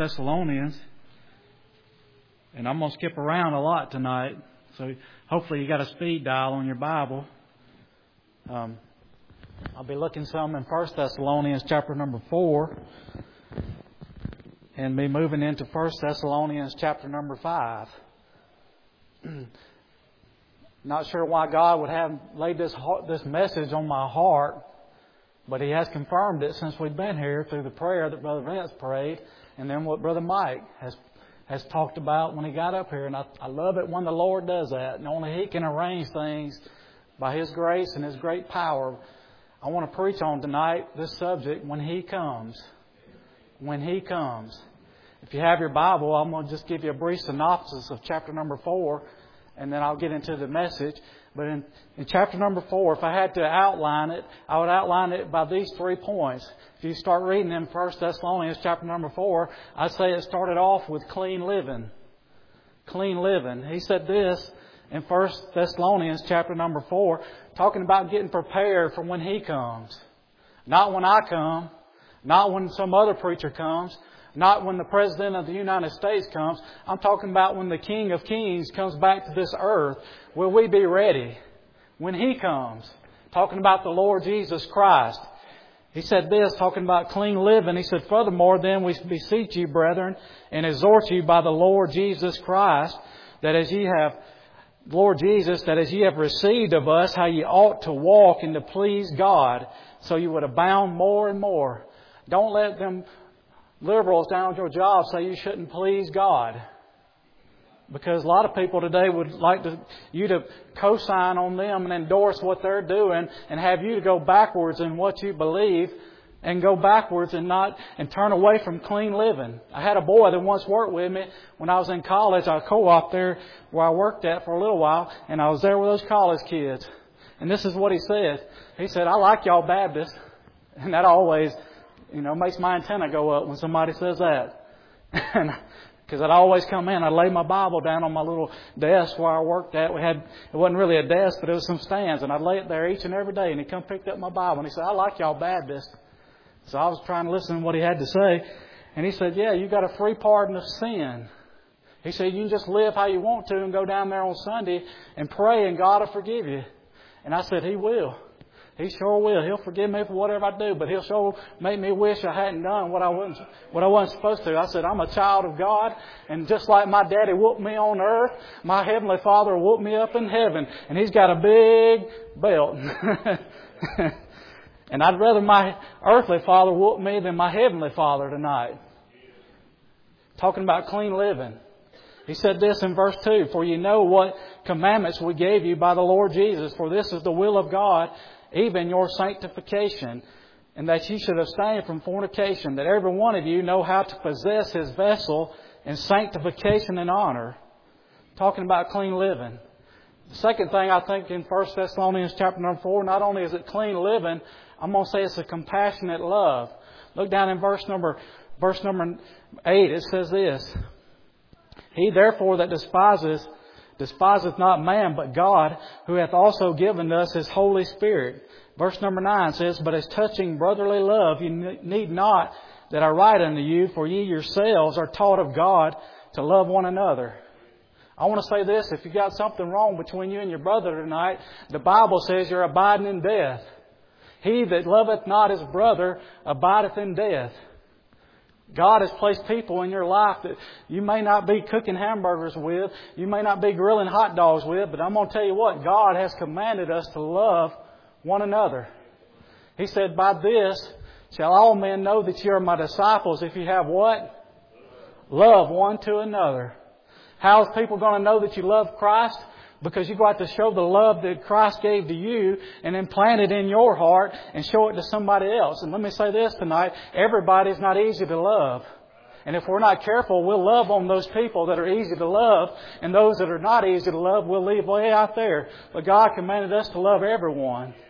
Thessalonians. And I'm going to skip around a lot tonight. So hopefully you got a speed dial on your Bible. I'll be looking some in 1 Thessalonians chapter number 4. And be moving into 1 Thessalonians chapter number 5. Not sure why God would have laid this message on my heart. But He has confirmed it since we've been here through the prayer that Brother Vince prayed. And then what Brother Mike has talked about when he got up here. And I love it when the Lord does that. And only He can arrange things by His grace and His great power. I want to preach on tonight this subject, when He comes. When He comes. If you have your Bible, I'm going to just give you a brief synopsis of chapter number 4. And then I'll get into the message. But in chapter number 4, if I had to outline it, I would outline it by these 3 points. If you start reading in 1 Thessalonians chapter number 4, I'd say it started off with clean living. Clean living. He said this in 1 Thessalonians chapter number 4, talking about getting prepared for when He comes. Not when I come, not when some other preacher comes, not when the President of the United States comes. I'm talking about when the King of Kings comes back to this earth. Will we be ready when He comes? Talking about the Lord Jesus Christ. He said this, talking about clean living. He said, furthermore, then we beseech you, brethren, and exhort you by the Lord Jesus Christ, that as ye have, Lord Jesus, that as ye have received of us how ye ought to walk and to please God, so you would abound more and more. Don't let them liberals down at your job say you shouldn't please God. Because a lot of people today would like you to co-sign on them and endorse what they're doing and have you to go backwards in what you believe and go backwards and turn away from clean living. I had a boy that once worked with me when I was in college. I co-op there where I worked at for a little while, and I was there with those college kids. And this is what he said. He said, I like y'all Baptists. And that always, makes my antenna go up when somebody says that. Because I'd always come in, I'd lay my Bible down on my little desk where I worked at. It wasn't really a desk, but it was some stands. And I'd lay it there each and every day. And he come picked up my Bible. And he said, I like y'all Baptists. So I was trying to listen to what he had to say. And he said, yeah, you got a free pardon of sin. He said, you can just live how you want to and go down there on Sunday and pray and God will forgive you. And I said, He will. He sure will. He'll forgive me for whatever I do, but He'll sure make me wish I hadn't done what I wasn't supposed to. I said, I'm a child of God, and just like my daddy whooped me on earth, my Heavenly Father whooped me up in heaven, and He's got a big belt. And I'd rather my earthly father whoop me than my Heavenly Father tonight. Talking about clean living. He said this in verse 2, for you know what commandments we gave you by the Lord Jesus, for this is the will of God, even your sanctification, and that ye should abstain from fornication, that every one of you know how to possess his vessel in sanctification and honor. Talking about clean living. The second thing I think in 1 Thessalonians chapter number 4, not only is it clean living, I'm going to say it's a compassionate love. Look down in verse number 8. It says this, He therefore that despiseth not man, but God, who hath also given us His Holy Spirit. Verse number 9 says, but as touching brotherly love, you need not that I write unto you, for ye yourselves are taught of God to love one another. I want to say this, if you got something wrong between you and your brother tonight, the Bible says you're abiding in death. He that loveth not his brother abideth in death. God has placed people in your life that you may not be cooking hamburgers with, you may not be grilling hot dogs with, but I'm going to tell you what, God has commanded us to love one another. He said, by this shall all men know that you are my disciples if you have what? Love one to another. How is people going to know that you love Christ? Because you've got to show the love that Christ gave to you and implant it in your heart and show it to somebody else. And let me say this tonight, everybody's not easy to love. And if we're not careful, we'll love on those people that are easy to love, and those that are not easy to love, we'll leave way out there. But God commanded us to love everyone.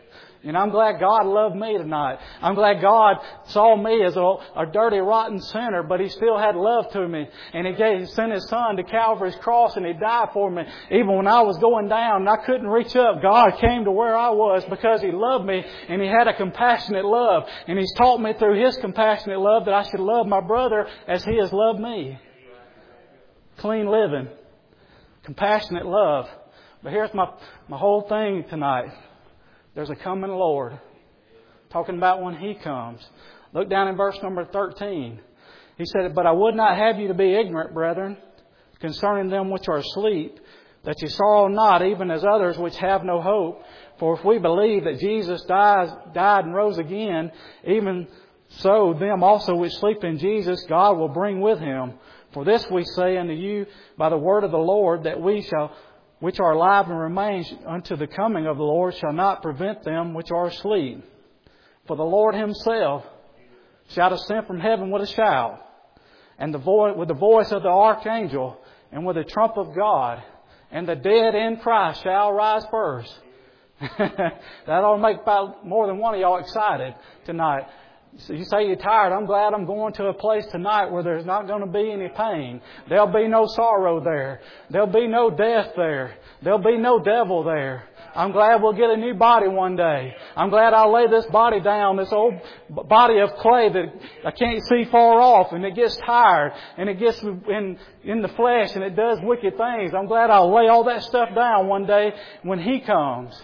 And I'm glad God loved me tonight. I'm glad God saw me as a dirty, rotten sinner, but He still had love to me. And He sent His Son to Calvary's cross and He died for me. Even when I was going down and I couldn't reach up, God came to where I was because He loved me and He had a compassionate love. And He's taught me through His compassionate love that I should love my brother as He has loved me. Clean living. Compassionate love. But here's my whole thing tonight. There's a coming Lord. Talking about when He comes. Look down in verse number 13. He said, "But I would not have you to be ignorant, brethren, concerning them which are asleep, that ye sorrow not, even as others which have no hope. For if we believe that Jesus died and rose again, even so them also which sleep in Jesus God will bring with Him. For this we say unto you by the word of the Lord, that we which are alive and remain unto the coming of the Lord shall not prevent them which are asleep. For the Lord Himself shall ascend from heaven with a shout, and with the voice of the archangel, and with the trump of God, and the dead in Christ shall rise first." That ought to make about more than one of y'all excited tonight. So you say you're tired. I'm glad I'm going to a place tonight where there's not going to be any pain. There'll be no sorrow there. There'll be no death there. There'll be no devil there. I'm glad we'll get a new body one day. I'm glad I'll lay this body down, this old body of clay that I can't see far off, and it gets tired, and it gets in the flesh, and it does wicked things. I'm glad I'll lay all that stuff down one day when He comes.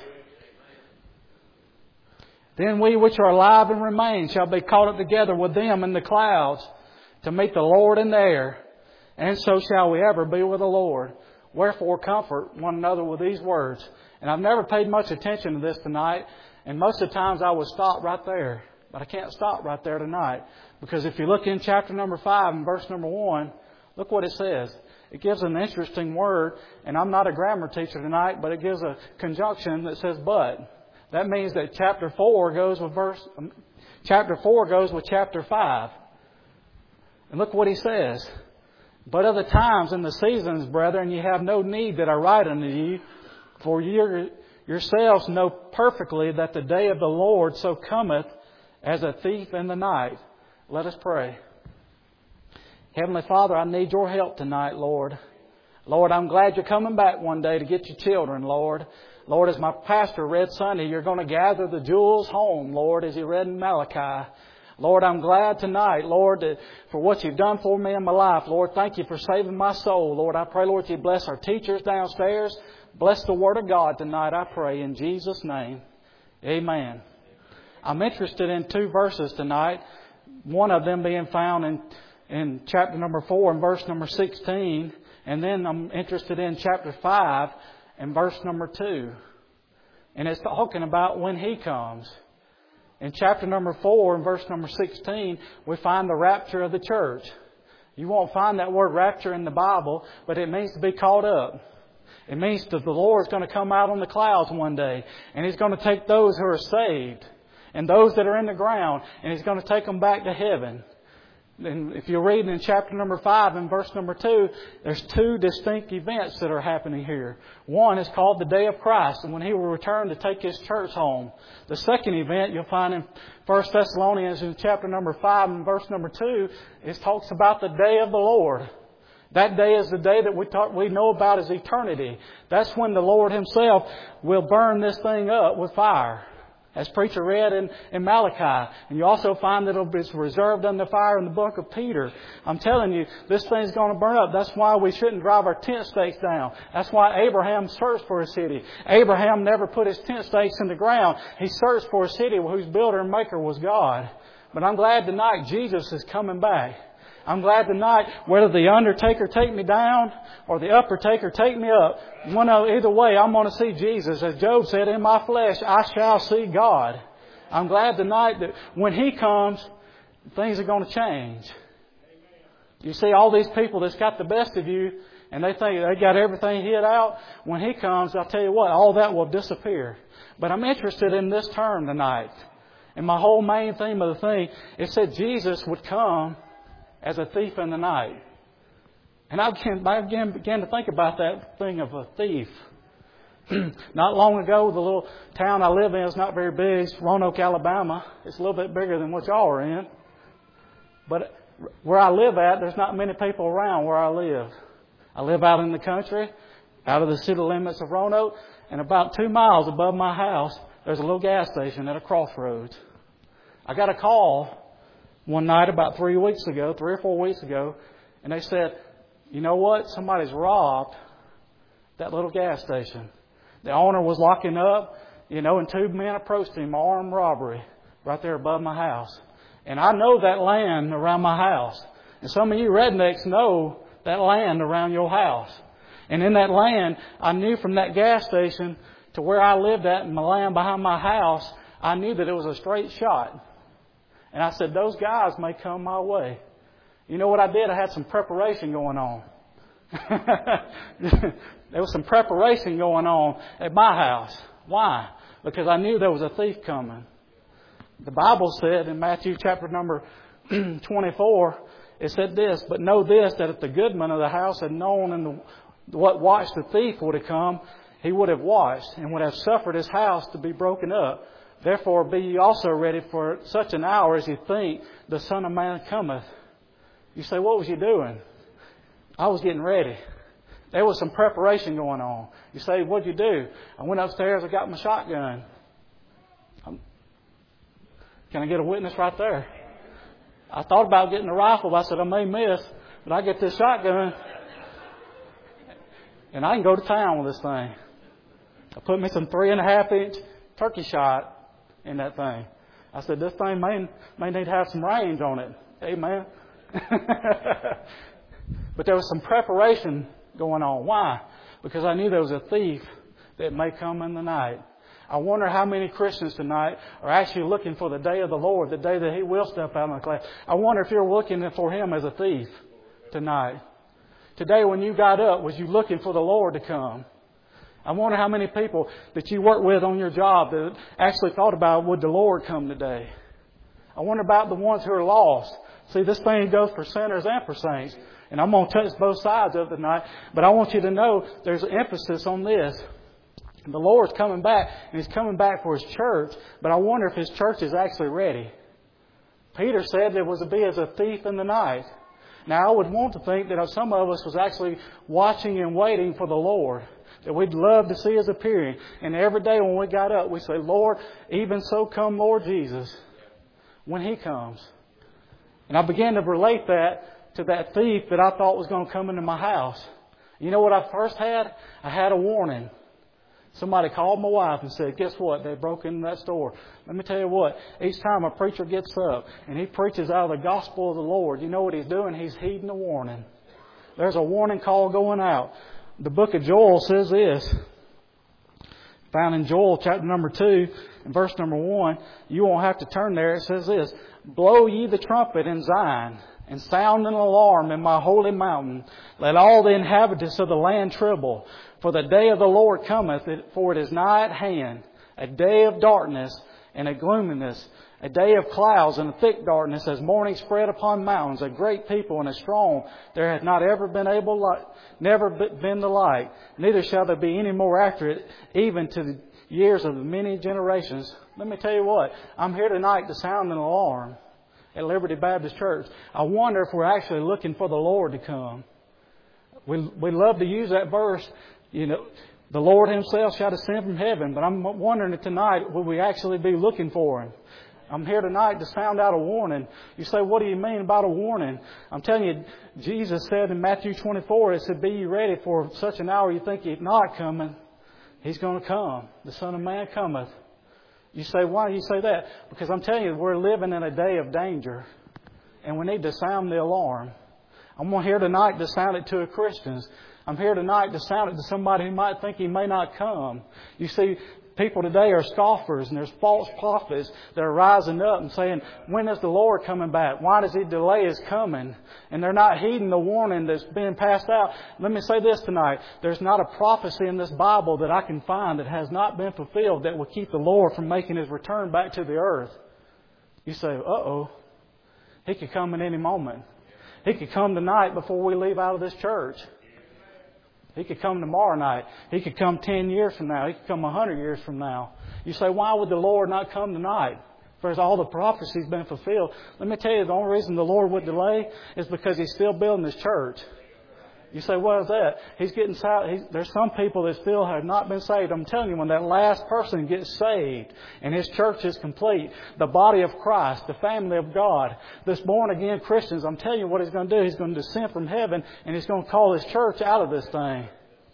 "Then we which are alive and remain shall be caught up together with them in the clouds to meet the Lord in the air. And so shall we ever be with the Lord. Wherefore comfort one another with these words." And I've never paid much attention to this tonight. And most of the times I would stop right there. But I can't stop right there tonight. Because if you look in chapter number 5 and verse number 1, look what it says. It gives an interesting word. And I'm not a grammar teacher tonight, but it gives a conjunction that says "but." That means that chapter 4 goes with chapter 5. And look what he says. "But of the times and the seasons, brethren, ye have no need that I write unto you, for ye yourselves know perfectly that the day of the Lord so cometh as a thief in the night." Let us pray. Heavenly Father, I need Your help tonight, Lord. Lord, I'm glad You're coming back one day to get Your children, Lord. Lord, as my pastor read Sunday, You're going to gather the jewels home, Lord, as he read in Malachi. Lord, I'm glad tonight, Lord, for what You've done for me in my life. Lord, thank You for saving my soul. Lord, I pray, Lord, You bless our teachers downstairs. Bless the Word of God tonight, I pray, in Jesus' name. Amen. I'm interested in 2 verses tonight. One of them being found in chapter number 4 and verse number 16. And then I'm interested in chapter 5 and verse number 2. And it's talking about when He comes. In chapter number 4 and verse number 16, we find the rapture of the church. You won't find that word rapture in the Bible, but it means to be caught up. It means that the Lord's going to come out on the clouds one day, and He's going to take those who are saved and those that are in the ground, and He's going to take them back to heaven. And if you're reading in chapter number 5 and verse number 2, there's 2 distinct events that are happening here. One is called the day of Christ, and when He will return to take His church home. The second event you'll find in 1 Thessalonians in chapter number 5 and verse number 2, it talks about the day of the Lord. That day is the day that we know about as eternity. That's when the Lord Himself will burn this thing up with fire. As preacher read in Malachi. And you also find that it's reserved under fire in the book of Peter. I'm telling you, this thing's going to burn up. That's why we shouldn't drive our tent stakes down. That's why Abraham searched for a city. Abraham never put his tent stakes in the ground. He searched for a city whose builder and maker was God. But I'm glad tonight Jesus is coming back. I'm glad tonight, whether the undertaker take me down or the upper taker take me up, either way, I'm going to see Jesus. As Job said, in my flesh, I shall see God. I'm glad tonight that when He comes, things are going to change. You see, all these people that's got the best of you, and they think they got everything hid out. When He comes, I'll tell you what, all that will disappear. But I'm interested in this term tonight. And my whole main theme of the thing, it said Jesus would come as a thief in the night. And I began to think about that thing of a thief. Not long ago, the little town I live in is not very big. It's Roanoke, Alabama. It's a little bit bigger than what y'all are in. But where I live at, there's not many people around where I live. I live out in the country, out of the city limits of Roanoke, and about 2 miles above my house, there's a little gas station at a crossroads. I got a call one night about 3 or 4 weeks ago, and they said, you know what? Somebody's robbed that little gas station. The owner was locking up, and 2 men approached him, armed robbery, right there above my house. And I know that land around my house. And some of you rednecks know that land around your house. And in that land, I knew from that gas station to where I lived at in the land behind my house, I knew that it was a straight shot. And I said, those guys may come my way. You know what I did? I had some preparation going on. There was some preparation going on at my house. Why? Because I knew there was a thief coming. The Bible said in Matthew chapter number 24, it said this, but know this, that if the goodman of the house had known and what watch the thief would have come, he would have watched and would have suffered his house to be broken up. Therefore be ye also ready for such an hour as ye think the Son of Man cometh. You say, what was you doing? I was getting ready. There was some preparation going on. You say, what'd you do? I went upstairs, I got my shotgun. Can I get a witness right there? I thought about getting a rifle, but I said, I may miss, but I get this shotgun, and I can go to town with this thing. I put me some 3.5-inch turkey shot in that thing. I said, this thing may need to have some range on it. Amen. But there was some preparation going on. Why? Because I knew there was a thief that may come in the night. I wonder how many Christians tonight are actually looking for the day of the Lord, the day that He will step out in the cloud. I wonder if you're looking for Him as a thief tonight. Today when you got up, was you looking for the Lord to come? I wonder how many people that you work with on your job that actually thought about, would the Lord come today? I wonder about the ones who are lost. See, this thing goes for sinners and for saints. And I'm going to touch both sides of it tonight. But I want you to know there's an emphasis on this. The Lord's coming back, and He's coming back for His church. But I wonder if His church is actually ready. Peter said there was to be as a thief in the night. Now, I would want to think that some of us was actually watching and waiting for the Lord. That we'd love to see His appearing. And every day when we got up, we say, Lord, even so come Lord Jesus, when He comes. And I began to relate that to that thief that I thought was going to come into my house. You know what I first had? I had a warning. Somebody called my wife and said, guess what? They broke into that store. Let me tell you what. Each time a preacher gets up and he preaches out of the gospel of the Lord, you know what he's doing? He's heeding the warning. There's a warning call going out. The book of Joel says this. Found in Joel chapter number 2 and verse number 1. You won't have to turn there. It says this. Blow ye the trumpet in Zion, and sound an alarm in my holy mountain. Let all the inhabitants of the land tremble. For the day of the Lord cometh, for it is nigh at hand, a day of darkness and a gloominess, a day of clouds and a thick darkness, as morning spread upon mountains, a great people and a strong. There hath not ever been never been the like, neither shall there be any more after it, even to the years of many generations. Let me tell you what, I'm here tonight to sound an alarm at Liberty Baptist Church. I wonder if we're actually looking for the Lord to come. We love to use that verse, the Lord Himself shall descend from heaven. But I'm wondering if tonight, will we actually be looking for Him? I'm here tonight to sound out a warning. You say, what do you mean about a warning? I'm telling you, Jesus said in Matthew 24, it said, be ye ready for such an hour you think He's not coming. He's going to come. The Son of Man cometh. You say, why do you say that? Because I'm telling you, we're living in a day of danger. And we need to sound the alarm. I'm here tonight to sound it to Christians. I'm here tonight to sound it to somebody who might think He may not come. You see, people today are scoffers, and there's false prophets that are rising up and saying, when is the Lord coming back? Why does He delay His coming? And they're not heeding the warning that's being passed out. Let me say this tonight. There's not a prophecy in this Bible that I can find that has not been fulfilled that will keep the Lord from making His return back to the earth. You say, uh-oh, He could come at any moment. He could come tonight before we leave out of this church. He could come tomorrow night. He could come 10 years from now. He could come 100 years from now. You say, why would the Lord not come tonight? Because all the prophecy's been fulfilled. Let me tell you, the only reason the Lord would delay is because He's still building His church. You say, what is that? He's getting there's some people that still have not been saved. I'm telling you, when that last person gets saved and his church is complete, the body of Christ, the family of God, this born again Christians, I'm telling you what He's going to do. He's going to descend from heaven and He's going to call His church out of this thing.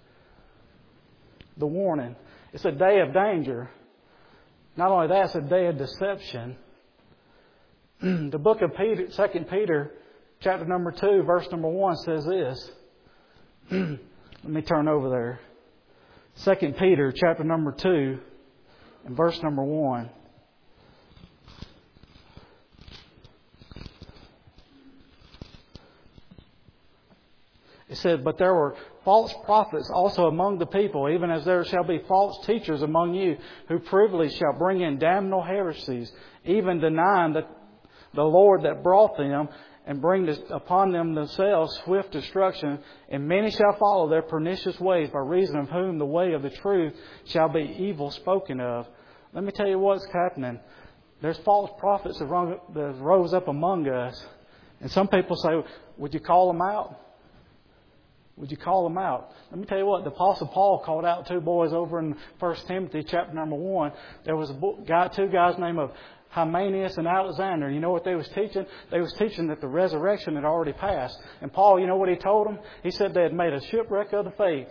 The warning. It's a day of danger. Not only that, it's a day of deception. The book of Peter, 2 Peter, chapter number 2, verse number 1 says this. Let me turn over there. 2 Peter chapter number 2 and verse number 1. It said, but there were false prophets also among the people, even as there shall be false teachers among you, who privily shall bring in damnable heresies, even denying the Lord that brought them, and bring upon them themselves swift destruction. And many shall follow their pernicious ways, by reason of whom the way of the truth shall be evil spoken of. Let me tell you what's happening. There's false prophets that rose up among us. And some people say, would you call them out? Would you call them out? Let me tell you what, the Apostle Paul called out two boys over in 1 Timothy chapter number 1. There was two guys named Hymenaeus and Alexander. You know what they was teaching? They was teaching that the resurrection had already passed. And Paul, you know what he told them? He said they had made a shipwreck of the faith.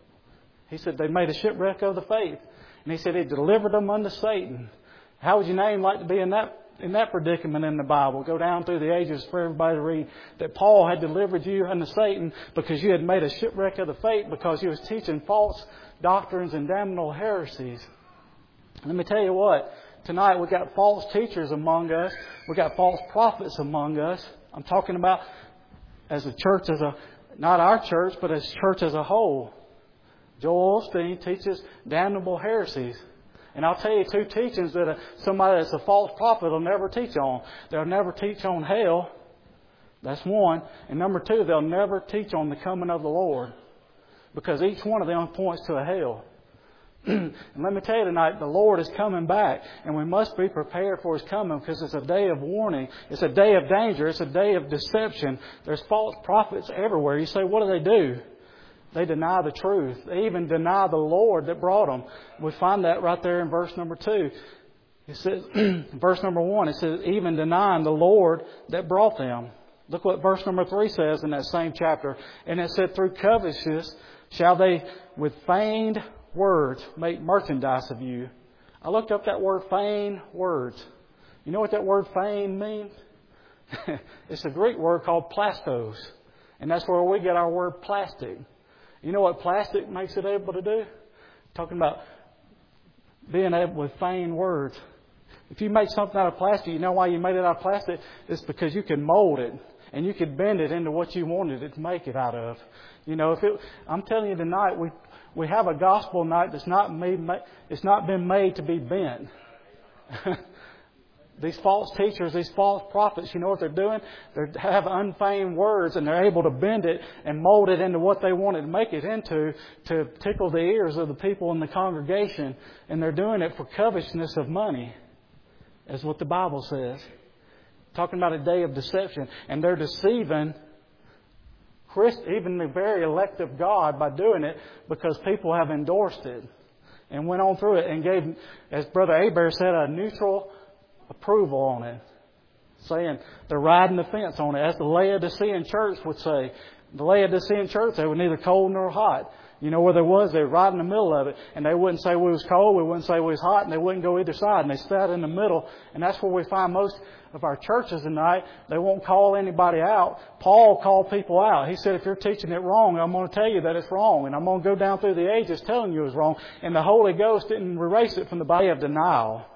He said they made a shipwreck of the faith. And he said he delivered them unto Satan. How would your name like to be in that predicament in the Bible? Go down through the ages for everybody to read that Paul had delivered you unto Satan because you had made a shipwreck of the faith, because you was teaching false doctrines and damnable heresies. Let me tell you what. Tonight we got false teachers among us. We got false prophets among us. I'm talking about as a church, not our church, but as church as a whole. Joel Osteen teaches damnable heresies. And I'll tell you two teachings that somebody that's a false prophet will never teach on. They'll never teach on hell. That's one. And number two, they'll never teach on the coming of the Lord. Because each one of them points to a hell. And let me tell you tonight, the Lord is coming back, and we must be prepared for His coming, because it's a day of warning. It's a day of danger. It's a day of deception. There's false prophets everywhere. You say, what do? They deny the truth. They even deny the Lord that brought them. We find that right there in verse number 2. It says, verse number 1, it says, even denying the Lord that brought them. Look what verse number 3 says in that same chapter. And it said, through covetousness shall they with feigned words make merchandise of you. I looked up that word, feigned words. You know what that word feign means? It's a Greek word called plastos. And that's where we get our word plastic. You know what plastic makes it able to do? Talking about being able with feigned words. If you make something out of plastic, you know why you made it out of plastic? It's because you can mold it and you can bend it into what you wanted it to make it out of. You know, I'm telling you tonight, we have a gospel night that's not been made to be bent. These false teachers, these false prophets, you know what they're doing? They have unfeigned words, and they're able to bend it and mold it into what they wanted to make it into to tickle the ears of the people in the congregation. And they're doing it for covetousness of money, is what the Bible says. Talking about a day of deception. And they're deceiving even the very elect of God by doing it, because people have endorsed it and went on through it and gave, as Brother Aber said, a neutral approval on it, saying they're riding the fence on it, as the Laodicean church would say. The Laodicean church, they were neither cold nor hot. You know where they was? They were right in the middle of it. And they wouldn't say we was cold, we wouldn't say we was hot, and they wouldn't go either side. And they sat in the middle. And that's where we find most of our churches tonight. They won't call anybody out. Paul called people out. He said, if you're teaching it wrong, I'm going to tell you that it's wrong. And I'm going to go down through the ages telling you it's wrong. And the Holy Ghost didn't erase it from the body of denial.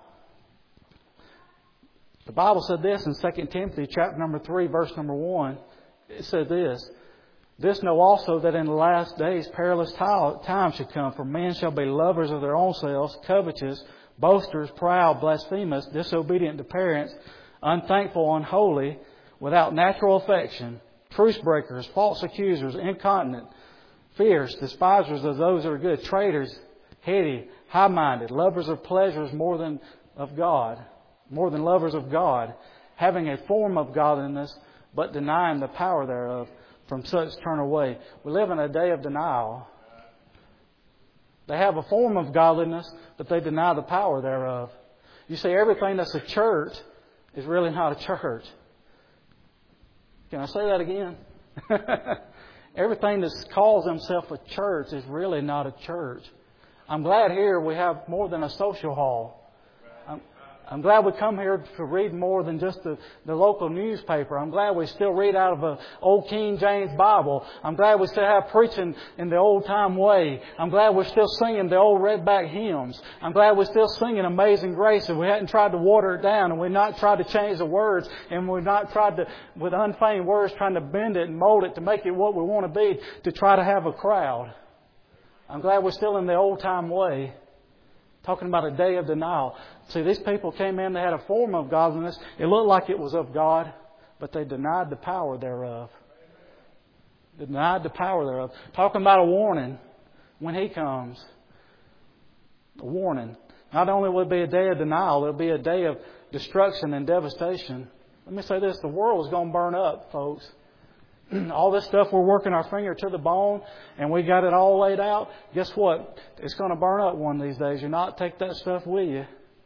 The Bible said this in 2 Timothy chapter number 3, verse number 1. It said this. This know also that in the last days perilous times should come. For men shall be lovers of their own selves, covetous, boasters, proud, blasphemous, disobedient to parents, unthankful, unholy, without natural affection, truce breakers, false accusers, incontinent, fierce, despisers of those that are good, traitors, heady, high-minded, lovers of pleasures more than lovers of God, having a form of godliness, but denying the power thereof. From such turn away. We live in a day of denial. They have a form of godliness, but they deny the power thereof. You see, everything that's a church is really not a church. Can I say that again? Everything that calls themselves a church is really not a church. I'm glad here we have more than a social hall. I'm glad we come here to read more than just the local newspaper. I'm glad we still read out of an old King James Bible. I'm glad we still have preaching in the old time way. I'm glad we're still singing the old redback hymns. I'm glad we're still singing Amazing Grace, and we hadn't tried to water it down, and we've not tried to change the words, and we've not tried to, with unfeigned words, trying to bend it and mold it to make it what we want to be, to try to have a crowd. I'm glad we're still in the old time way. Talking about a day of denial. See, these people came in, they had a form of godliness. It looked like it was of God, but they denied the power thereof. They denied the power thereof. Talking about a warning when He comes. A warning. Not only will it be a day of denial, it will be a day of destruction and devastation. Let me say this, the world is going to burn up, folks. All this stuff we're working our finger to the bone and we got it all laid out. Guess what? It's going to burn up one of these days. You're not take that stuff with you.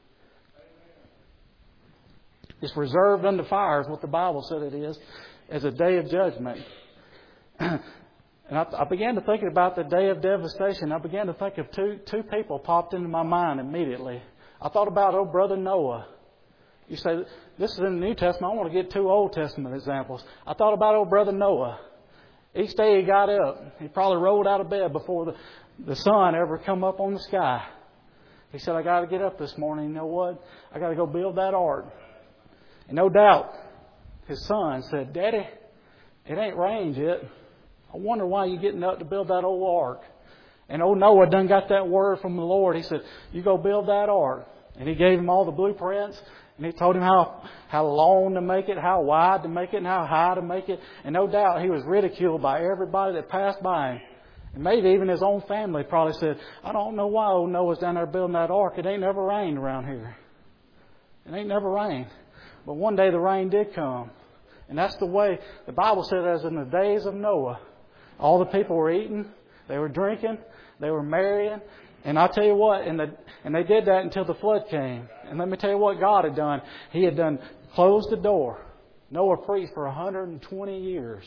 It's reserved unto fire is what the Bible said it is, as a day of judgment. And I began to think about the day of devastation. I began to think of two people popped into my mind immediately. I thought about old brother Noah. You say, this is in the New Testament. I want to get two Old Testament examples. I thought about old brother Noah. Each day he got up. He probably rolled out of bed before the sun ever come up on the sky. He said, I got to get up this morning. You know what? I got to go build that ark. And no doubt, his son said, Daddy, it ain't rained yet. I wonder why you're getting up to build that old ark. And old Noah done got that word from the Lord. He said, you go build that ark. And he gave him all the blueprints. And he told him how long to make it, how wide to make it, and how high to make it. And no doubt he was ridiculed by everybody that passed by him. And maybe even his own family probably said, I don't know why old Noah's down there building that ark. It ain't never rained around here. It ain't never rained. But one day the rain did come. And that's the way the Bible said, as in the days of Noah. All the people were eating, they were drinking, they were marrying. And I'll tell you what, and they did that until the flood came. And let me tell you what God had done. He had closed the door. Noah preached for 120 years.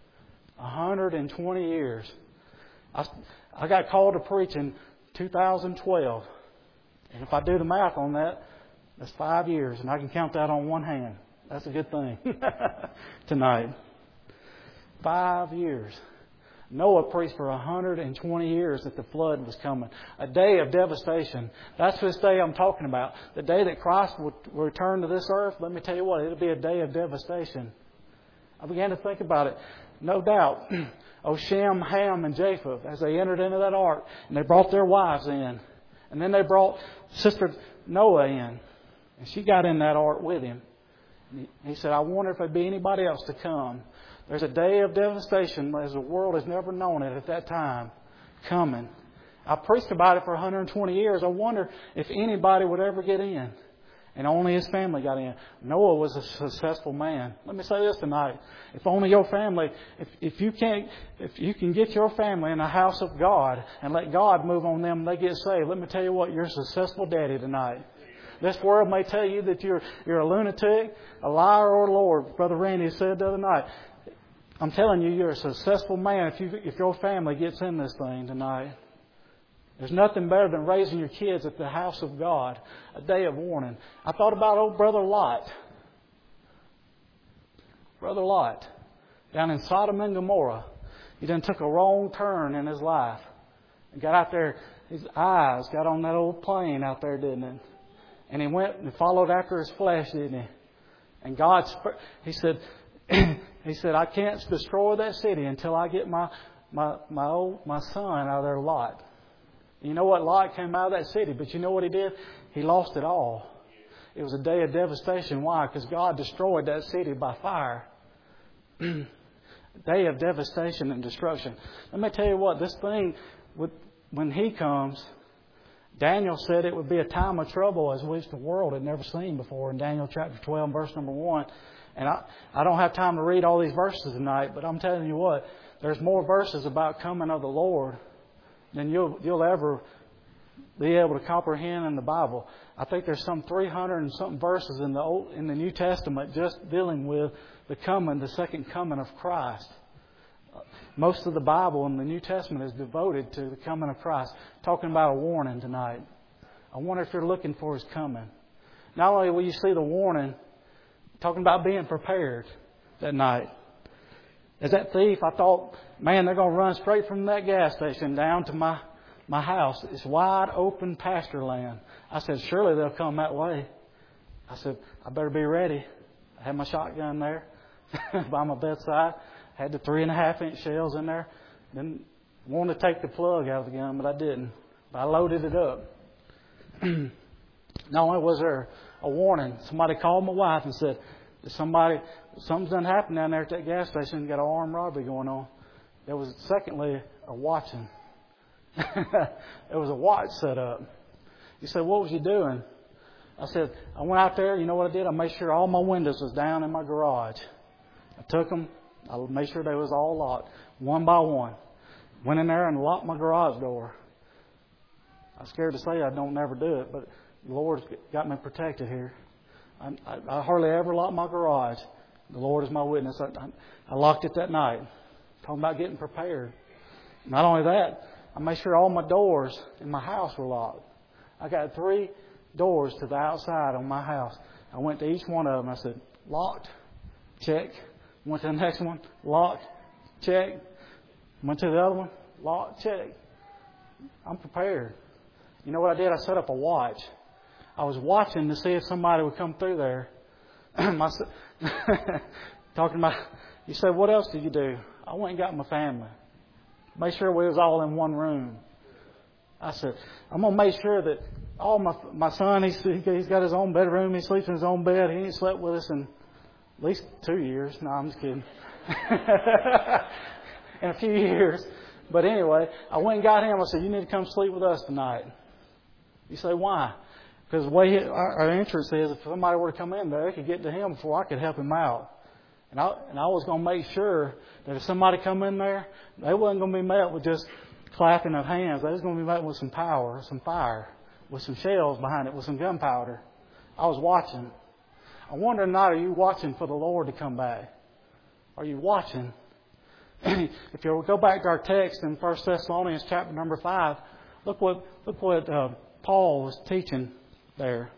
120 years. I got called to preach in 2012. And if I do the math on that, that's 5 years. And I can count that on one hand. That's a good thing tonight. 5 years. Noah preached for 120 years that the flood was coming. A day of devastation. That's this day I'm talking about. The day that Christ will return to this earth, let me tell you what, it'll be a day of devastation. I began to think about it. No doubt, Shem, Ham, and Japheth, as they entered into that ark, and they brought their wives in. And then they brought Sister Noah in. And she got in that ark with him. And he said, I wonder if there'd be anybody else to come. There's a day of devastation as the world has never known it at that time coming. I preached about it for 120 years. I wonder if anybody would ever get in. And only his family got in. Noah was a successful man. Let me say this tonight. If only your family, if you can get your family in the house of God and let God move on them and they get saved, let me tell you what, you're a successful daddy tonight. This world may tell you that you're a lunatic, a liar, or a Lord. Brother Randy said the other night. I'm telling you, you're a successful man if your family gets in this thing tonight. There's nothing better than raising your kids at the house of God. A day of warning. I thought about old Brother Lot. Brother Lot. Down in Sodom and Gomorrah. He done took a wrong turn in his life. And got out there, his eyes got on that old plane out there, didn't it? And he went and followed after his flesh, didn't he? And he said, I can't destroy that city until I get my son out of there, Lot. You know what? Lot came out of that city, but you know what he did? He lost it all. It was a day of devastation. Why? Because God destroyed that city by fire. day of devastation and destruction. Let me tell you what, this thing, when He comes, Daniel said it would be a time of trouble as which the world had never seen before in Daniel chapter 12, verse number 1. And I don't have time to read all these verses tonight, but I'm telling you what, there's more verses about coming of the Lord than you'll ever be able to comprehend in the Bible. I think there's some 300 and something verses in the New Testament just dealing with the second coming of Christ. Most of the Bible in the New Testament is devoted to the coming of Christ. Talking about a warning tonight. I wonder if you're looking for His coming. Not only will you see the warning, talking about being prepared that night. As that thief, I thought, man, they're going to run straight from that gas station down to my house. It's wide open pasture land. I said, surely they'll come that way. I said, I better be ready. I had my shotgun there by my bedside. Had the 3.5-inch shells in there. Didn't want to take the plug out of the gun, but I didn't. But I loaded it up. Not only was there a warning, somebody called my wife and said, something's done happened down there at that gas station. Got an armed robbery going on. There was, secondly, a watching. There was a watch set up. He said, what was you doing? I said, I went out there. You know what I did? I made sure all my windows was down in my garage. I took them. I made sure they was all locked, one by one. Went in there and locked my garage door. I'm scared to say I don't never do it, but the Lord's got me protected here. I hardly ever lock my garage. The Lord is my witness. I locked it that night. Talking about getting prepared. Not only that, I made sure all my doors in my house were locked. I got 3 doors to the outside on my house. I went to each one of them. I said, locked, check. Went to the next one, locked, check. Went to the other one, locked, check. I'm prepared. You know what I did? I set up a watch. I was watching to see if somebody would come through there. Talking about, you say, what else did you do? I went and got my family. Made sure we was all in one room. I said, I'm going to make sure that all my son, he's got his own bedroom. He sleeps in his own bed. He ain't slept with us in at least 2 years. No, I'm just kidding. In a few years. But anyway, I went and got him. I said, you need to come sleep with us tonight. You say, why? Because the way our entrance is, if somebody were to come in there, they could get to him before I could help him out. And I was going to make sure that if somebody come in there, they wasn't going to be met with just clapping of hands. They was going to be met with some power, some fire, with some shells behind it, with some gunpowder. I was watching. I wonder tonight, are you watching for the Lord to come back? Are you watching? If you go back to our text in 1 Thessalonians chapter number 5, look what Paul was teaching there.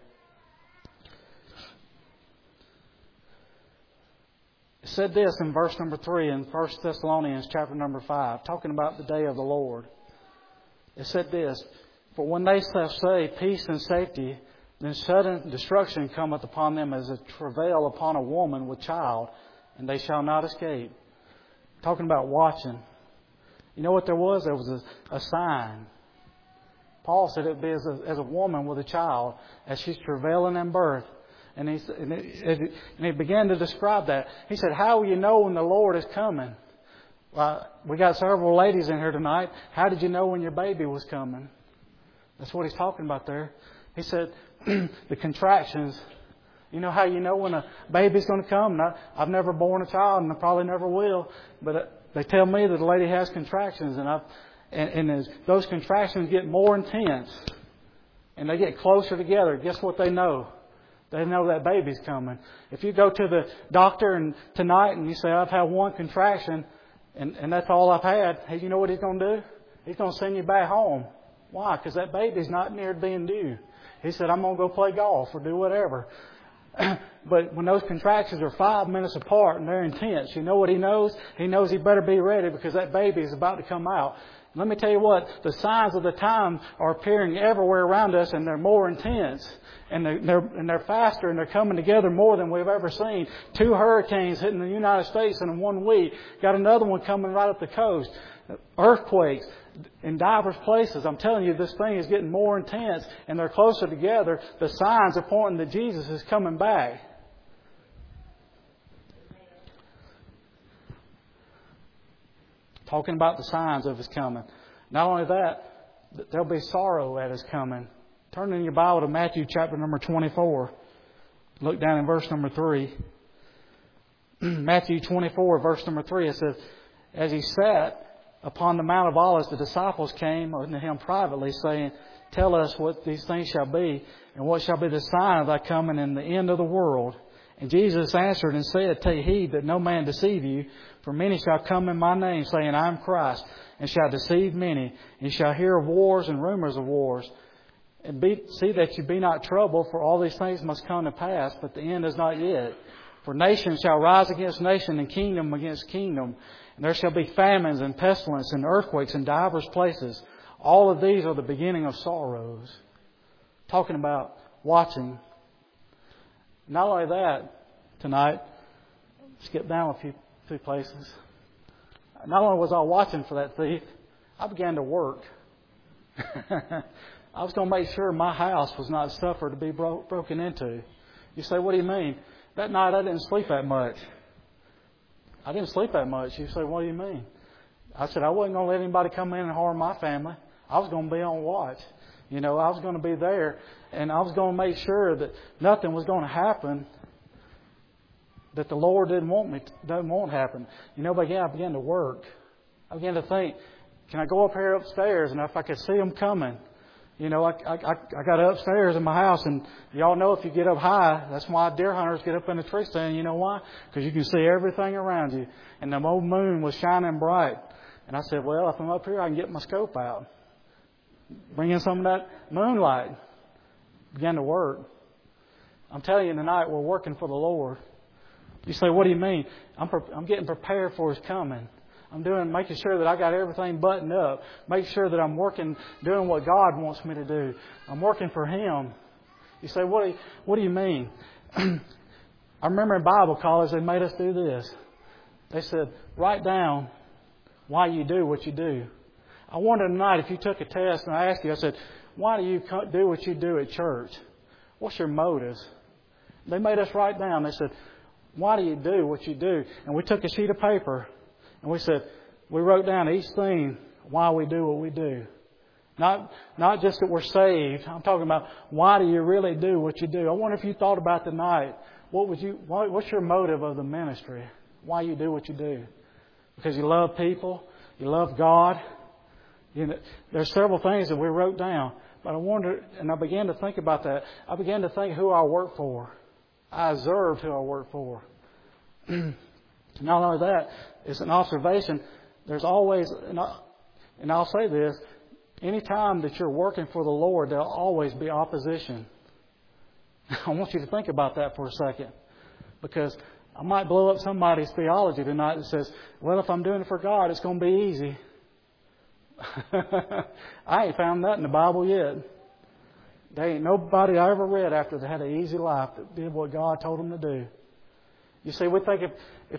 It said this in verse number 3 in 1 Thessalonians chapter number 5, talking about the day of the Lord. It said this, for when they shall say peace and safety, then sudden destruction cometh upon them as a travail upon a woman with child, and they shall not escape. Talking about watching. You know what there was? There was a sign. Paul said it would be as a woman with a child, as she's travailing in birth. And he began to describe that. He said, how will you know when the Lord is coming? Well, we got several ladies in here tonight. How did you know when your baby was coming? That's what he's talking about there. He said, the contractions. You know how you know when a baby's going to come? Now, I've never born a child, and I probably never will. But they tell me that a lady has contractions, and as those contractions get more intense, and they get closer together, guess what they know? They know that baby's coming. If you go to the doctor tonight and you say, I've had one contraction, and that's all I've had, hey, you know what he's going to do? He's going to send you back home. Why? Because that baby's not near being due. He said, I'm going to go play golf or do whatever. But when those contractions are 5 minutes apart and they're intense, you know what he knows? He knows he better be ready because that baby is about to come out. Let me tell you what, the signs of the time are appearing everywhere around us, and they're more intense, and they're faster, and they're coming together more than we've ever seen. 2 hurricanes hitting the United States in 1 week. Got another one coming right up the coast. Earthquakes in diverse places. I'm telling you, this thing is getting more intense, and they're closer together. The signs are pointing that Jesus is coming back. talking about the signs of His coming. Not only that, there'll be sorrow at His coming. Turn in your Bible to Matthew chapter number 24. Look down in verse number 3. Matthew 24, verse number 3, it says, as He sat upon the Mount of Olives, the disciples came unto Him privately, saying, tell us what these things shall be, and what shall be the sign of Thy coming and the end of the world. And Jesus answered and said, take heed that no man deceive you, for many shall come in my name, saying, I am Christ, and shall deceive many. And you shall hear of wars and rumors of wars. And see that you be not troubled, for all these things must come to pass, but the end is not yet. For nation shall rise against nation, and kingdom against kingdom. And there shall be famines and pestilence and earthquakes in divers places. All of these are the beginning of sorrows. Talking about watching. Not only that, tonight, skip down a few places. Not only was I watching for that thief, I began to work. I was going to make sure my house was not suffered to be broken into. You say, what do you mean? That night I didn't sleep that much. You say, what do you mean? I said, I wasn't going to let anybody come in and harm my family. I was going to be on watch. I was going to be there, and I was going to make sure that nothing was going to happen that the Lord doesn't want happen. But again, I began to work. I began to think, can I go up here upstairs, and if I could see them coming, I got upstairs in my house, and y'all know if you get up high, that's why deer hunters get up in the tree stand. You know why? Because you can see everything around you. And the old moon was shining bright. And I said, well, if I'm up here, I can get my scope out. Bring in some of that moonlight. Began to work. I'm telling you tonight, we're working for the Lord. You say, what do you mean? I'm getting prepared for His coming. I'm making sure that I got everything buttoned up. Make sure that I'm working, doing what God wants me to do. I'm working for Him. You say, what do you mean? I remember in Bible college, they made us do this. They said, write down why you do what you do. I wonder tonight if you took a test and I asked you, I said, why do you do what you do at church? What's your motives? They made us write down. They said, why do you do what you do? And we took a sheet of paper and we wrote down each thing why we do what we do. Not just that we're saved. I'm talking about why do you really do what you do. I wonder if you thought about tonight, what's your motive of the ministry? Why you do what you do? Because you love people, you love God. There's several things that we wrote down. But I wonder, and I began to think about that. I began to think who I work for. I observed who I work for. Not only that, it's an observation. There's always, and I'll say this, any time that you're working for the Lord, there'll always be opposition. I want you to think about that for a second. Because I might blow up somebody's theology tonight that says, well, if I'm doing it for God, it's going to be easy. I ain't found that in the Bible yet. There ain't nobody I ever read after they had an easy life that did what God told them to do. You see, we think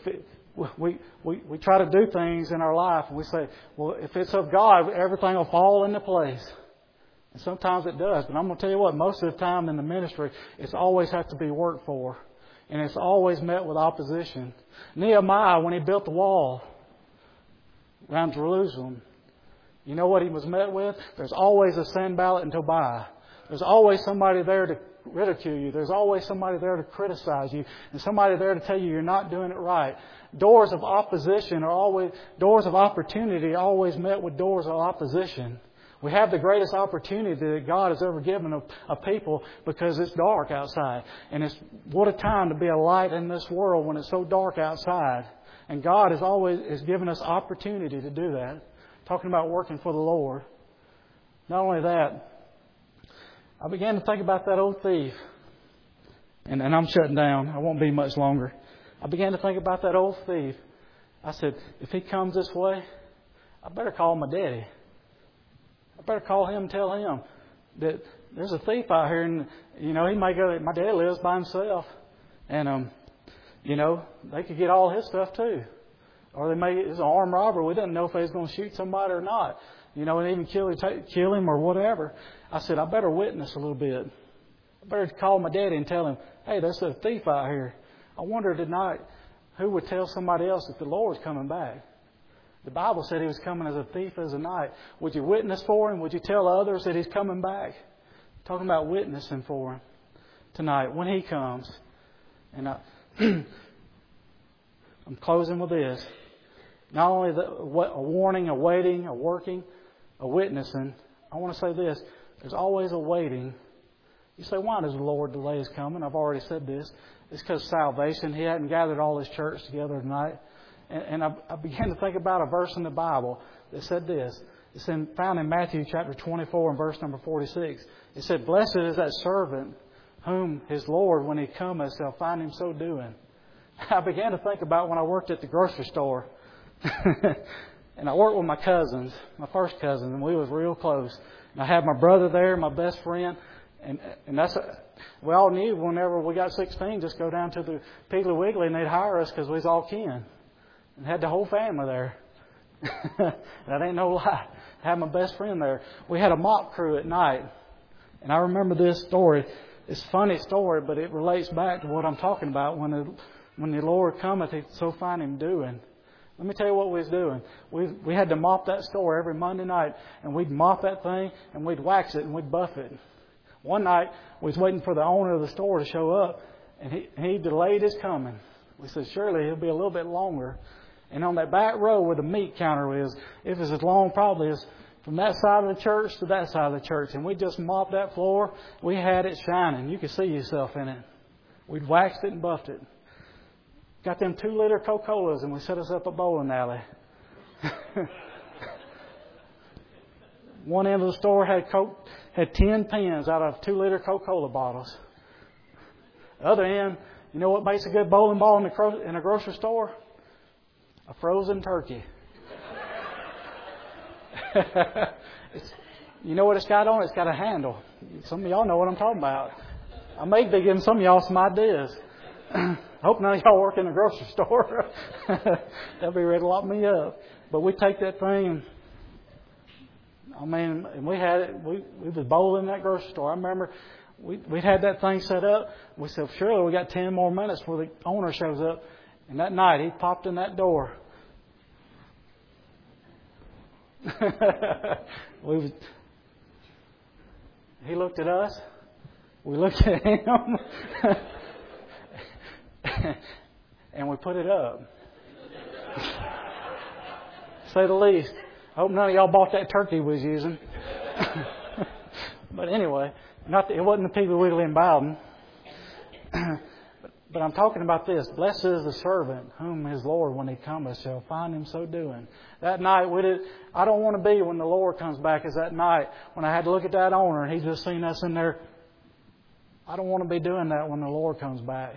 we try to do things in our life and we say, well, if it's of God, everything will fall into place. And sometimes it does. But I'm going to tell you what, most of the time in the ministry, it's always has to be worked for. And it's always met with opposition. Nehemiah, when he built the wall around Jerusalem, you know what he was met with? There's always a Sanballat and Tobiah. There's always somebody there to ridicule you. There's always somebody there to criticize you. And somebody there to tell you you're not doing it right. Doors of opposition are always, doors of opportunity are always met with doors of opposition. We have the greatest opportunity that God has ever given a people because it's dark outside. And it's what a time to be a light in this world when it's so dark outside. And God has given us opportunity to do that. Talking about working for the Lord. Not only that, I began to think about that old thief. And I'm shutting down. I won't be much longer. I began to think about that old thief. I said, if he comes this way, I better call my daddy. I better call him and tell him that there's a thief out here. And, he may go, my dad lives by himself. And, they could get all his stuff too. Or it's an armed robber. We didn't know if they was going to shoot somebody or not. And even kill him or whatever. I said, I better witness a little bit. I better call my daddy and tell him, hey, there's a thief out here. I wonder tonight who would tell somebody else that the Lord's coming back. The Bible said He was coming as a thief as a night. Would you witness for Him? Would you tell others that He's coming back? Talking about witnessing for Him tonight when He comes. And I'm closing with this. Not only a warning, a waiting, a working, a witnessing. I want to say this. There's always a waiting. You say, why does the Lord delay His coming? I've already said this. It's because of salvation. He hadn't gathered all His church together tonight. And I began to think about a verse in the Bible that said this. It's found in Matthew chapter 24 and verse number 46. It said, blessed is that servant whom his Lord, when He cometh, shall find him so doing. I began to think about when I worked at the grocery store. And I worked with my cousins, my first cousin, and we was real close. And I had my brother there, my best friend. And we all knew whenever we got 16, just go down to the Piggly Wiggly and they'd hire us because we was all kin. And had the whole family there. That ain't no lie. I had my best friend there. We had a mop crew at night. And I remember this story. It's a funny story, but it relates back to what I'm talking about. When the Lord cometh, He so find Him doing. Let me tell you what we was doing. We had to mop that store every Monday night. And we'd mop that thing and we'd wax it and we'd buff it. One night, we was waiting for the owner of the store to show up. And he delayed His coming. We said, surely He'll be a little bit longer. And on that back row where the meat counter is, it was as long probably as from that side of the church to that side of the church. And we just mopped that floor. We had it shining. You could see yourself in it. We'd waxed it and buffed it. Got them 2-liter Coca-Colas and we set us up a bowling alley. One end of the store had 10 pins out of 2-liter Coca-Cola bottles. The other end, you know what makes a good bowling ball in a grocery store? A frozen turkey. You know what it's got on it? It's got a handle. Some of y'all know what I'm talking about. I may be giving some of y'all some ideas. I hope none of y'all work in a grocery store. They'll be ready to lock me up. But we take that thing and we had it. We was bowling in that grocery store. I remember we had that thing set up. We said, surely we got 10 more minutes before the owner shows up. And that night, he popped in that door. He looked at us. We looked at him. And we put it up. Say the least. I hope none of y'all bought that turkey we was using. But anyway, it wasn't the Piggly Wiggly in Bowden. But I'm talking about this. Blessed is the servant whom his Lord, when He cometh, shall find him so doing. That night, I don't want to be when the Lord comes back as that night when I had to look at that owner and He just seen us in there. I don't want to be doing that when the Lord comes back.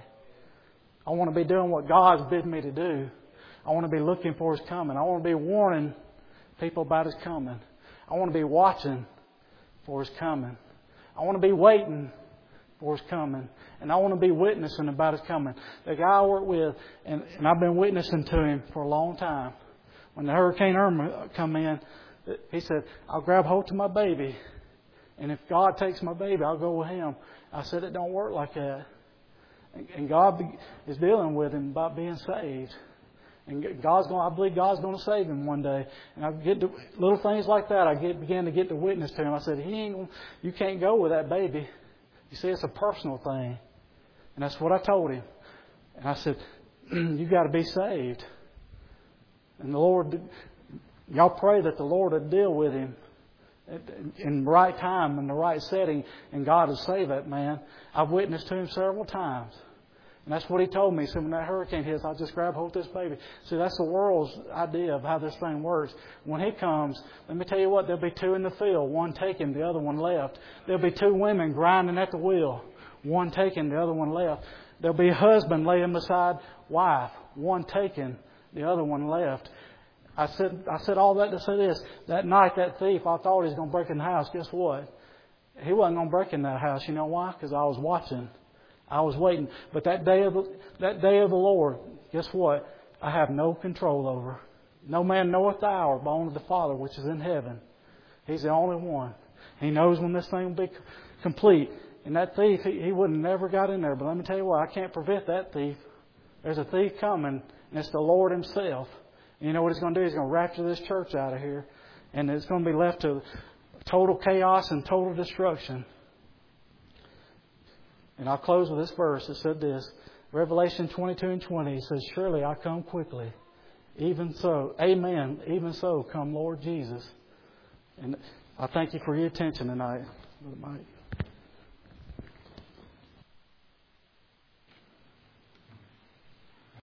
I want to be doing what God's bid me to do. I want to be looking for His coming. I want to be warning people about His coming. I want to be watching for His coming. I want to be waiting for His coming. And I want to be witnessing about His coming. The guy I work with, and I've been witnessing to him for a long time. When the Hurricane Irma come in, he said, I'll grab hold to my baby. And if God takes my baby, I'll go with Him. I said, it don't work like that. And God is dealing with him about being saved. And I believe God's going to save him one day. And I get to little things like that. I began to get to witness to him. I said, you can't go with that baby. You see, it's a personal thing. And that's what I told him. And I said, you got to be saved. And the Lord, y'all pray that the Lord would deal with him in the right time, in the right setting, and God will save that man. I've witnessed to him several times. And that's what he told me. So when that hurricane hits, I'll just grab hold of this baby. See, that's the world's idea of how this thing works. When He comes, let me tell you what, there'll be 2 in the field, one taken, the other one left. There'll be 2 women grinding at the wheel, one taken, the other one left. There'll be a husband laying beside wife, one taken, the other one left. I said all that to say this. That night, that thief, I thought he was going to break in the house. Guess what? He wasn't going to break in that house. You know why? Because I was watching. I was waiting. But that day of the Lord, guess what? I have no control over. No man knoweth the hour but only the Father which is in heaven. He's the only one. He knows when this thing will be complete. And that thief, he would have never got in there. But let me tell you what, I can't prevent that thief. There's a thief coming, and it's the Lord Himself. And you know what He's going to do? He's going to rapture this church out of here. And it's going to be left to total chaos and total destruction. And I'll close with this verse. It said this. Revelation 22:20 says, surely I come quickly. Even so, amen, even so, come Lord Jesus. And I thank you for your attention tonight, Brother Mike.